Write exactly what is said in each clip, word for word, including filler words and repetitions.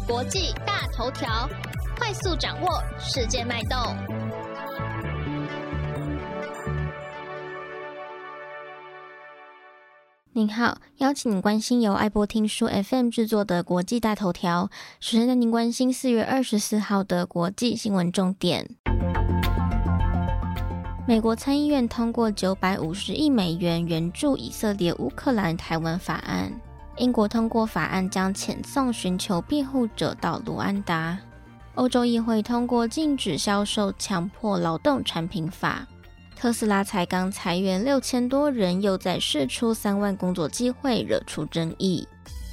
国际大头条，快速掌握世界脉动。 您好，邀请您关心由爱播听书 F M 制作的国际大头条。首先带您关心四月二十四号的国际新闻重点。美国参议院通过九百五十亿美元援助以色列、乌克兰、台湾法案。英国通过法案将遣送寻求庇护者到卢安达。欧洲议会通过禁止销售强迫劳动产品法。特斯拉才刚裁员六千多人，又在释出三万工作机会，惹出争议。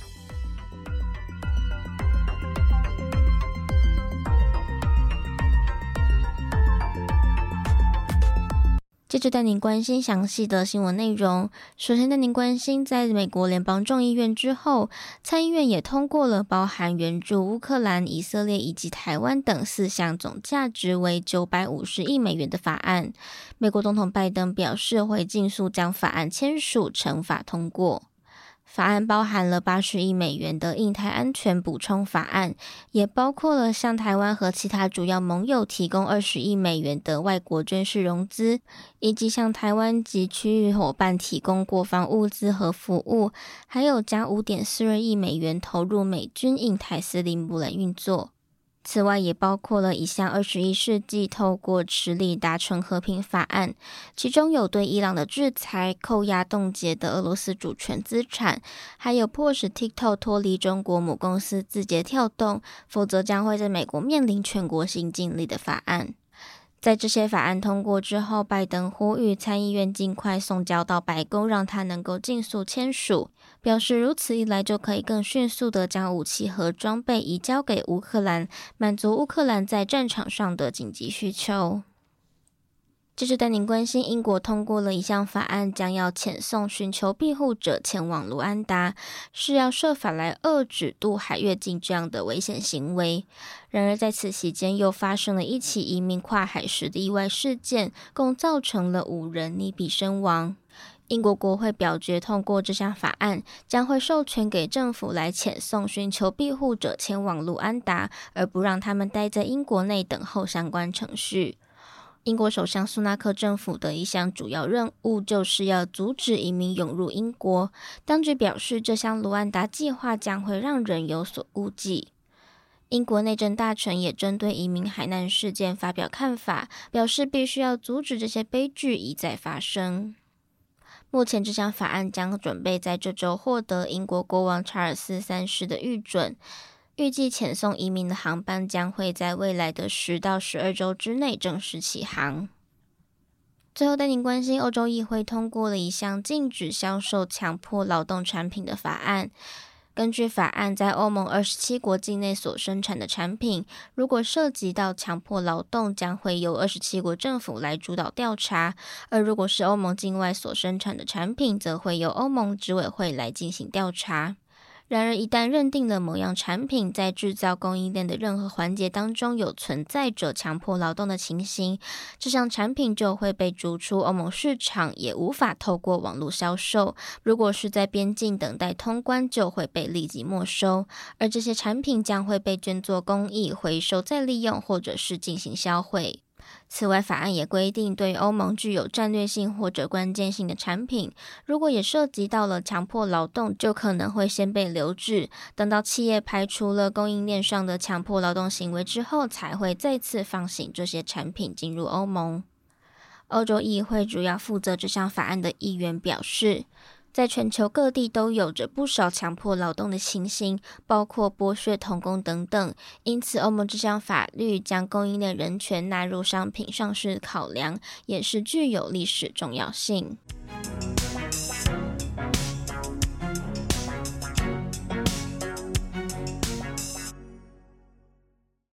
接着带您关心详细的新闻内容。首先带您关心，在美国联邦众议院之后，参议院也通过了包含援助乌克兰、以色列以及台湾等四项总价值为九百五十亿美元的法案。美国总统拜登表示会尽速将法案签署成法通过。法案包含了八十亿美元的印太安全补充法案，也包括了向台湾和其他主要盟友提供二十亿美元的外国军事融资，以及向台湾及区域伙伴提供国防物资和服务，还有加 五点四二亿美元投入美军印太司令部来运作。此外，也包括了一项二十一世纪透过持力达成和平法案，其中有对伊朗的制裁、扣押冻结的俄罗斯主权资产，还有迫使 TikTok 脱离中国母公司字节跳动，否则将会在美国面临全国性禁令的法案。在这些法案通过之后，拜登呼吁参议院尽快送交到白宫，让他能够尽速签署，表示如此一来就可以更迅速地将武器和装备移交给乌克兰，满足乌克兰在战场上的紧急需求。接着带您关心，英国通过了一项法案，将要遣送寻求庇护者前往卢安达，是要设法来遏制渡海越境这样的危险行为。然而在此期间又发生了一起移民跨海时的意外事件，共造成了五人溺毙身亡。英国国会表决通过这项法案，将会授权给政府来遣送寻求庇护者前往卢安达，而不让他们待在英国内等候相关程序。英国首相苏纳克政府的一项主要任务就是要阻止移民涌入英国。当局表示，这项卢安达计划将会让人有所顾忌。英国内政大臣也针对移民海难事件发表看法，表示必须要阻止这些悲剧一再发生。目前这项法案将准备在这周获得英国国王查尔斯三世的御准。预计遣送移民的航班将会在未来的十到十二周之内正式起航。最后带您关心，欧洲议会通过了一项禁止销售强迫劳动产品的法案。根据法案，在欧盟二十七国境内所生产的产品，如果涉及到强迫劳动，将会由二十七国政府来主导调查；而如果是欧盟境外所生产的产品，则会由欧盟执委会来进行调查。然而，一旦认定了某样产品在制造供应链的任何环节当中有存在着强迫劳动的情形，这项产品就会被逐出欧盟市场，也无法透过网络销售。如果是在边境等待通关，就会被立即没收，而这些产品将会被捐作公益、回收再利用，或者是进行销毁。此外，法案也规定，对欧盟具有战略性或者关键性的产品，如果也涉及到了强迫劳动，就可能会先被留置，等到企业排除了供应链上的强迫劳动行为之后，才会再次放行这些产品进入欧盟。欧洲议会主要负责这项法案的议员表示，在全球各地都有着不少强迫劳动的情形，包括剥削童工等等，因此欧盟这项法律将供应链人权纳入商品上市考量，也是具有历史重要性。